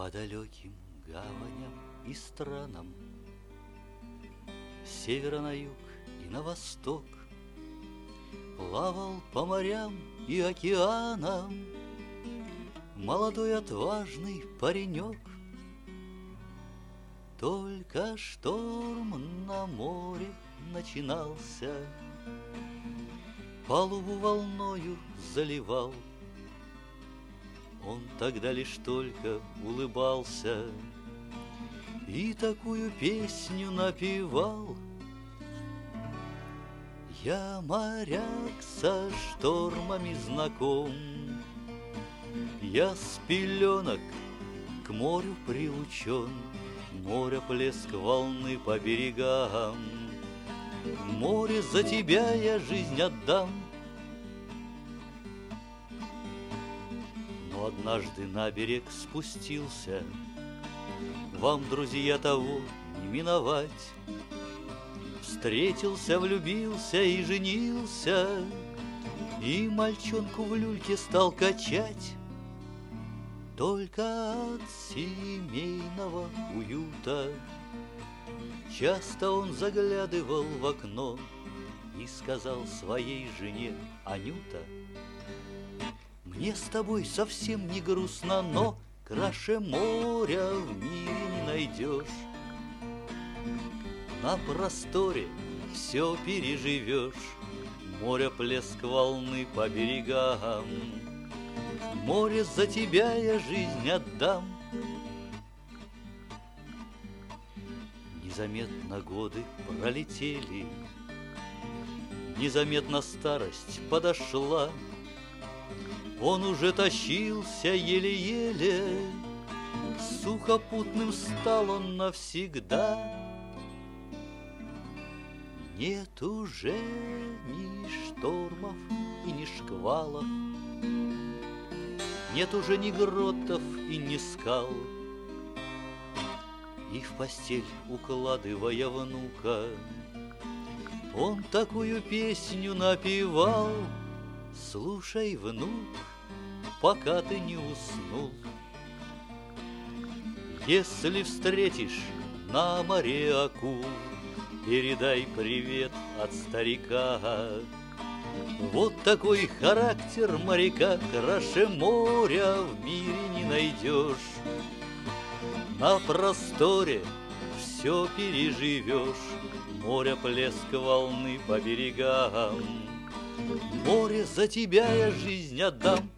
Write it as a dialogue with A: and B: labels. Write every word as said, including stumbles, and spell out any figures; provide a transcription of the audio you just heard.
A: По далеким гаваням и странам, с севера на юг и на восток, плавал по морям и океанам молодой отважный паренек. Только шторм на море начинался, палубу волною заливал. Он тогда лишь только улыбался и такую песню напевал: я моряк со штормами знаком, я с пеленок к морю приучен, море плеск волны по берегам, море, за тебя я жизнь отдам. Но однажды на берег спустился, вам, друзья, того не миновать. Встретился, влюбился и женился, и мальчонку в люльке стал качать. Только от семейного уюта часто он заглядывал в окно и сказал своей жене: Анюта, мне с тобой совсем не грустно, но краше моря в мире не найдешь. На просторе все переживешь, море плеск волны по берегам, море, за тебя я жизнь отдам. Незаметно годы пролетели, незаметно старость подошла. Он уже тащился еле-еле, сухопутным стал он навсегда. Нет уже ни штормов и ни шквалов, нет уже ни гротов и ни скал. И в постель, укладывая внука, он такую песню напевал: слушай, внук, пока ты не уснул, если встретишь на море акул, передай привет от старика. Вот такой характер моряка краше моря в мире не найдешь. На просторе все переживешь, море плеск волны по берегам, море, за тебя я жизнь отдам.